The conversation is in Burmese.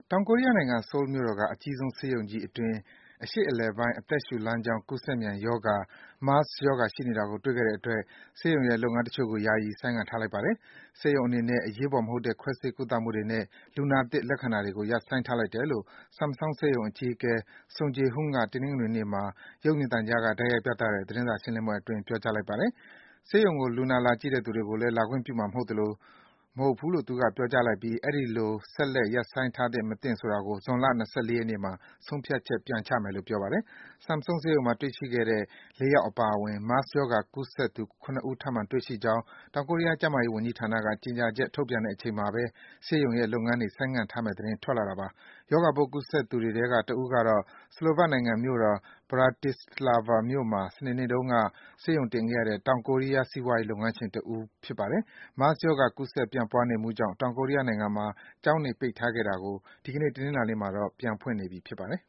တောင်ကိုရီးယားနိုင်ငံ၊ ဆိုးလ်မြို့တော်က အကြီးဆုံးဆေးရုံကြီးအတွင်း အရှေ့အလယ်ပိုင်း အသက်ရှူလမ်းကြောင်း ကူးစက်မြန်ရောဂါ MERS ရောဂါ ရှိနေတာကို တွေ့ရှိခဲ့တဲ့အတွက် ဆေးရုံရဲ့ လုပ်ငန်းတချို့ကို ယာယီ ဆိုင်းငံ့ထားလိုက်ပါတယ်။ ဆေးရုံအနေနဲ့ အရေးပေါ်မဟုတ်တဲ့ ခွဲစိတ်ကုသမှုတွေနဲ့ လူနာသစ်လက္ခဏာတွေကို ရပ်ဆိုင်းထားလိုက်တယ်လို့ Samsung ဆေးရုံအကြီးအကဲ Sung Ji-hoon က တနင်္ဂနွေနေ့မှာ ရုပ်မြင်သံကြားက တိုက်ရိုက်ပြသတဲ့ သတင်းစာရှင်းလင်းပွဲအတွင်း ပြောကြားလိုက်ပါတယ်။ ဆေးရုံကို လူနာလာကြည့်တဲ့သူတွေကိုလည်း လာခွင့်ပြုမှာ မဟုတ်ဘူးလို့ သူက ပြောကြားလိုက်ပြီး အဲဒီလို ဆက်လက် ရပ်ဆိုင်းထားသင့် မသင့်ဆိုတာကို ဇွန်လ ၂၄ ရက်နေ့မှာ ဆုံးဖြတ်ချက် ပြန်ချမယ်လို့ ပြောပါတယ်။ Samsung ဆေးရုံမှာ တွေ့ရှိခဲ့တဲ့ ၄ ယောက်အပါအဝင် MERS ရောဂါကူးစက်သူ ၇ ဦး ထပ်မံတွေ့ရှိကြောင်း တောင်ကိုရီးယား ကျန်းမာရေးဝန်ကြီးဌာနက ကြေညာချက် ထုတ်ပြန်တဲ့အချိန်မှာဘဲ ဆေးရုံရဲ့ လုပ်ငန်းတွေ ဆိုင်းငံ့ထားမယ့်သတင်း ထွက်လာတာပါ။ ရောဂါပိုးကူးစက်သူတွေထဲက တဦးကတော့ ဆလိုဗတ်နိုင်ငံမြို့တော် Bratislava မြို့မှာ စနေနေ့တုန်းက ဆေးရုံတင်ခဲ့ရတဲ့ တောင်ကိုရီးယား စီးပွားရေးလုပ်ငန်းရှင်တဦး ဖြစ်ပါတယ်။ MERS ရောဂါ ကူးစက် ပြန့်ပွားနေမှုကြောင့် တောင်ကိုရီးယားနိုင်ငံမှာ ကျောင်းတွေ ပိတ်ထားခဲ့တာကို ဒီကနေ့ တနင်္လာနေ့မှာတော့ ပြန်ဖွင့်နေပြီ ဖြစ်ပါတယ်